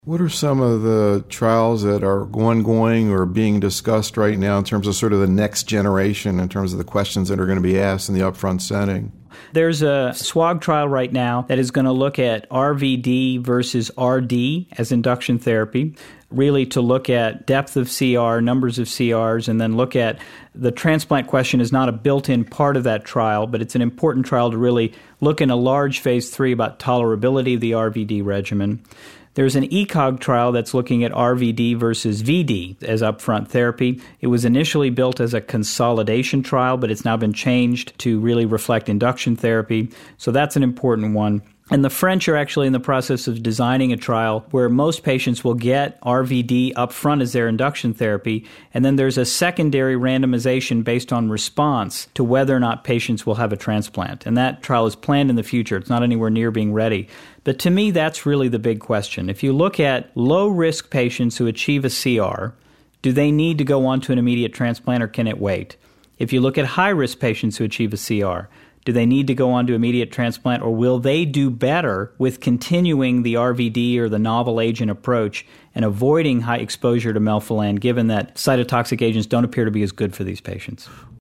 What are some of the trials that are ongoing or being discussed right now in terms of sort of the next generation, in terms of the questions that are going to be asked in the upfront setting? There's a SWOG trial right now that is going to look at RVD versus RD as induction therapy, really to look at depth of CR, numbers of CRs, and then look at the transplant question is not a built-in part of that trial, but it's an important trial to really look in a large phase 3 about tolerability of the RVD regimen. There's an ECOG trial that's looking at RVD versus VD as upfront therapy. It was initially built as a consolidation trial, but it's now been changed to really reflect induction therapy. So that's an important one. And the French are actually in the process of designing a trial where most patients will get RVD up front as their induction therapy, and then there's a secondary randomization based on response to whether or not patients will have a transplant. And that trial is planned in the future. It's not anywhere near being ready. But to me, that's really the big question. If you look at low-risk patients who achieve a CR, do they need to go on to an immediate transplant or can it wait? If you look at high-risk patients who achieve a CR, do they need to go on to immediate transplant, or will they do better with continuing the RVD or the novel agent approach and avoiding high exposure to melphalan, given that cytotoxic agents don't appear to be as good for these patients?